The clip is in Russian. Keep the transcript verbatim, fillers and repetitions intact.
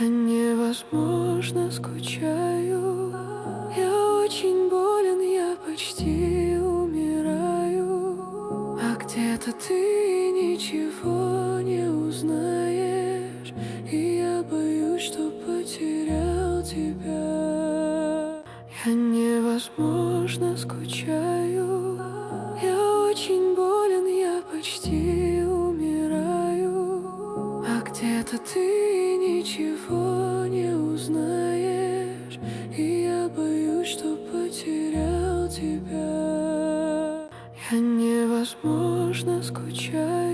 Я невозможно скучаю, я очень болен, я почти умираю. А где-то ты ничего не узнаешь, и я боюсь, что потерял тебя. Я невозможно скучаю, я очень болен, я почти умираю. А где-то ты ничего не узнаешь, и я боюсь, что потерял тебя. Я невозможно скучаю.